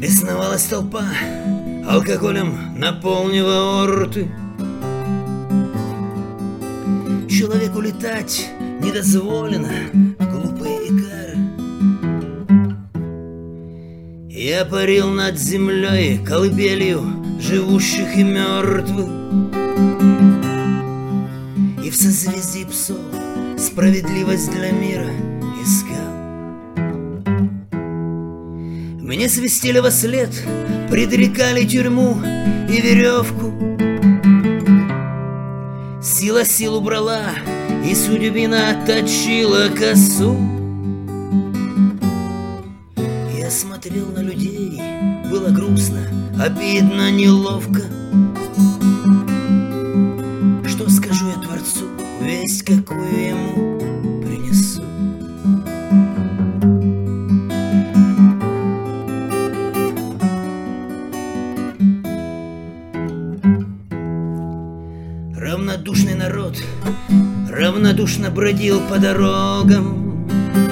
Бесновалась толпа, алкоголем наполнив аорты. Человеку летать не дозволено, глупый икар. Я парил над землей колыбелью живущих и мертвых, и в созвездии псов справедливость для мира искал. Мне свистели во след, предрекали тюрьму и веревку. Сила силу брала, и судьбина точила косу. Я смотрел на людей, было грустно, обидно, неловко. Что скажу я Творцу, весть какую ему принесу? Равнодушный народ равнодушно бродил по дорогам.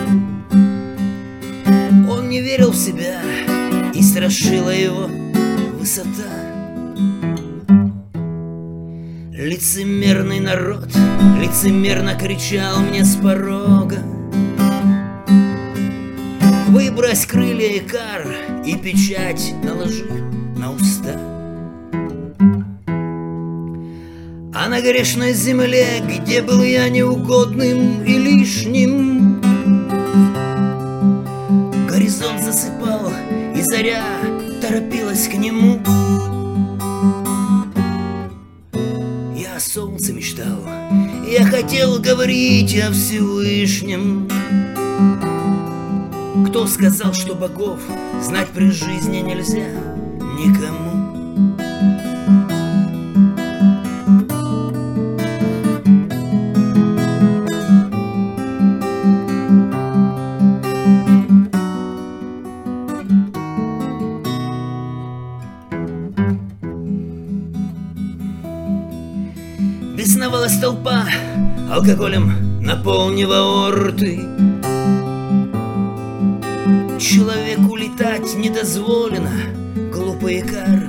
Он не верил в себя, и страшила его высота. Лицемерный народ лицемерно кричал мне с порога: выбрось крылья, икар, и печать наложи на уста. А на грешной земле, где был я неугодным и лишним, горизонт засыпал, и заря торопилась к нему. Я о солнце мечтал, я хотел говорить о Всевышнем. Кто сказал, что богов знать при жизни нельзя никому? Бесновалась толпа, алкоголем наполнив аорты. Человеку летать не дозволено, глупый икар.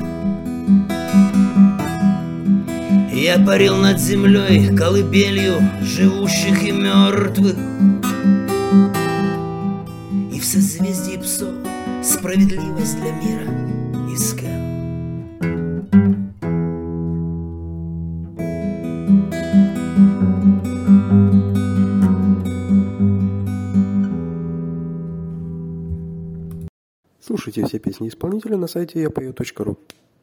Я парил над землей колыбелью живущих и мертвых, и в созвездии псов справедливость для мира искал. Слушайте все песни исполнителя на сайте yapою.ru.